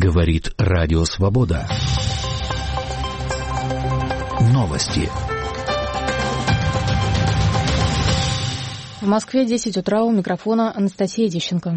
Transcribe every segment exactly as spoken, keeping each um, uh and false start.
Говорит Радио Свобода. Новости. В Москве десять утра, у микрофона Анастасия Дищенко.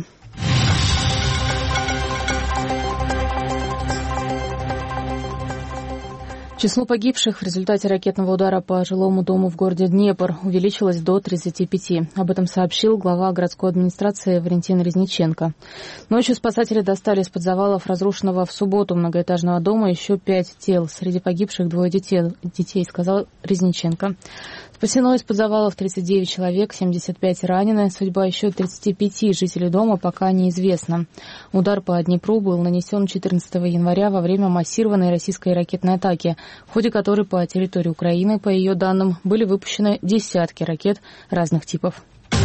Число погибших в результате ракетного удара по жилому дому в городе Днепр увеличилось до тридцати пяти. Об этом сообщил глава городской администрации Валентин Резниченко. Ночью спасатели достали из-под завалов разрушенного в субботу многоэтажного дома еще пять тел. Среди погибших двое детей, детей, сказал Резниченко. Спасено из-под завалов тридцать девять человек, семьдесят пять ранены. Судьба еще тридцати пяти жителей дома пока неизвестна. Удар по Днепру был нанесен четырнадцатого января во время массированной российской ракетной атаки, в ходе которой по территории Украины, по ее данным, были выпущены десятки ракет разных типов.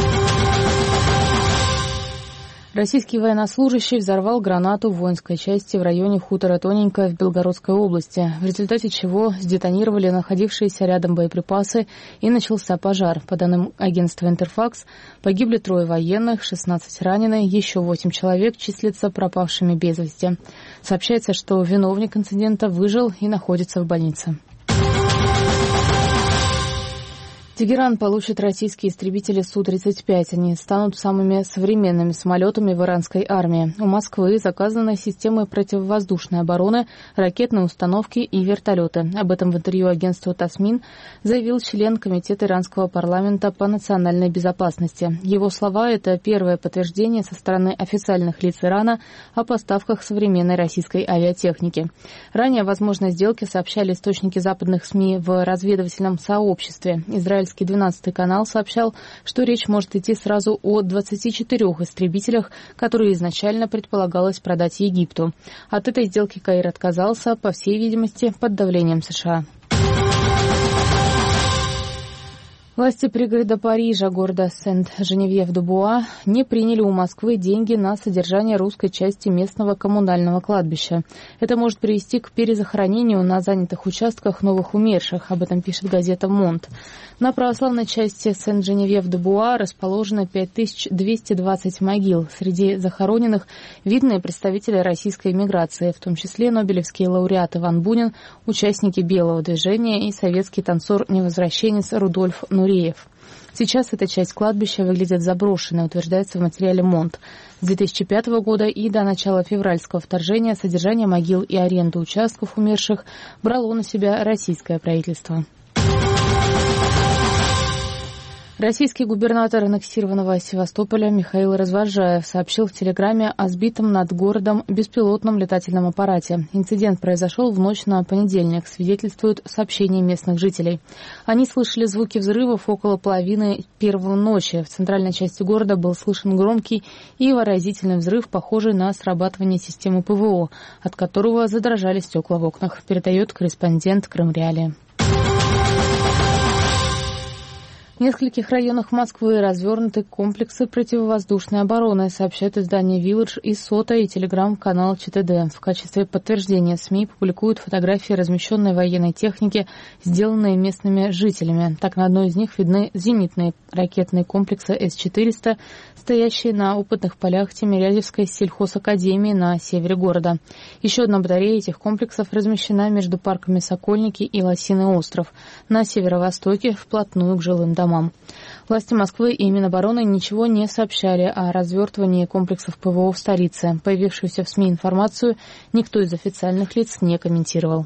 Российский военнослужащий взорвал гранату в воинской части в районе хутора Тоненькое в Белгородской области, в результате чего сдетонировали находившиеся рядом боеприпасы и начался пожар. По данным агентства «Интерфакс», погибли трое военных, шестнадцать ранены, еще восемь человек числятся пропавшими без вести. Сообщается, что виновник инцидента выжил и находится в больнице. Тегеран получит российские истребители Су тридцать пять. Они станут самыми современными самолетами в иранской армии. У Москвы заказаны системы противовоздушной обороны, ракетные установки и вертолеты. Об этом в интервью агентству Тасмин заявил член Комитета иранского парламента по национальной безопасности. Его слова – это первое подтверждение со стороны официальных лиц Ирана о поставках современной российской авиатехники. Ранее о возможной сделке сообщали источники западных СМИ в разведывательном сообществе. Израильский двенадцатый канал сообщал, что речь может идти сразу о двадцати четырёх истребителях, которые изначально предполагалось продать Египту. От этой сделки Каир отказался, по всей видимости, под давлением США. Власти пригорода Парижа, города Сент-Женевьев-де-Буа, не приняли у Москвы деньги на содержание русской части местного коммунального кладбища. Это может привести к перезахоронению на занятых участках новых умерших. Об этом пишет газета «Монт». На православной части Сент-Женевьев-де-Буа расположено пять тысяч двести двадцать могил. Среди захороненных видные представители российской эмиграции, в том числе нобелевский лауреат Иван Бунин, участники Белого движения и советский танцор-невозвращенец Рудольф Нуреев. Сейчас эта часть кладбища выглядит заброшенной, утверждается в материале «Монт». С две тысячи пятого года и до начала февральского вторжения содержание могил и аренду участков умерших брало на себя российское правительство. Российский губернатор аннексированного Севастополя Михаил Развозжаев сообщил в Телеграме о сбитом над городом беспилотном летательном аппарате. Инцидент произошел в ночь на понедельник, свидетельствуют сообщения местных жителей. Они слышали звуки взрывов около половины первого ночи. В центральной части города был слышен громкий и выразительный взрыв, похожий на срабатывание системы ПВО, от которого задрожали стекла в окнах, передает корреспондент Крымреалии. В нескольких районах Москвы развернуты комплексы противовоздушной обороны, сообщают издания «Вилледж» и «Сота» и телеграм-канал ЧТД. В качестве подтверждения СМИ публикуют фотографии размещенной военной техники, сделанные местными жителями. Так, на одной из них видны зенитные ракетные комплексы С четыреста, стоящие на опытных полях Тимирязевской сельхозакадемии на севере города. Еще одна батарея этих комплексов размещена между парками Сокольники и Лосиный остров на северо-востоке, вплотную к жилым домам. Власти Москвы и Минобороны ничего не сообщали о развертывании комплексов ПВО в столице. Появившуюся в СМИ информацию никто из официальных лиц не комментировал.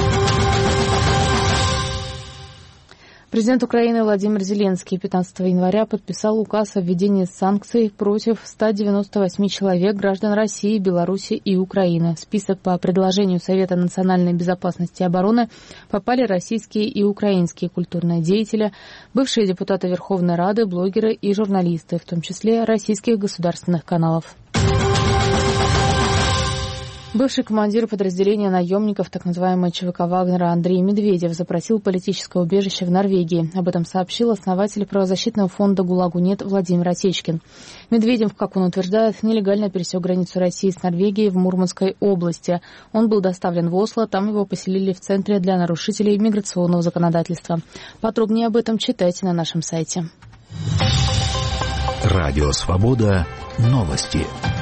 Президент Украины Владимир Зеленский пятнадцатого января подписал указ о введении санкций против ста девяноста восьми человек, граждан России, Беларуси и Украины. В список по предложению Совета национальной безопасности и обороны попали российские и украинские культурные деятели, бывшие депутаты Верховной Рады, блогеры и журналисты, в том числе российских государственных каналов. Бывший командир подразделения наемников так называемой ЧВК Вагнера Андрей Медведев запросил политическое убежище в Норвегии. Об этом сообщил основатель правозащитного фонда «ГУЛАГу нет» Владимир Отечкин. Медведев, как он утверждает, нелегально пересек границу России с Норвегией в Мурманской области. Он был доставлен в Осло, там его поселили в Центре для нарушителей миграционного законодательства. Подробнее об этом читайте на нашем сайте. Радио «Свобода». Новости.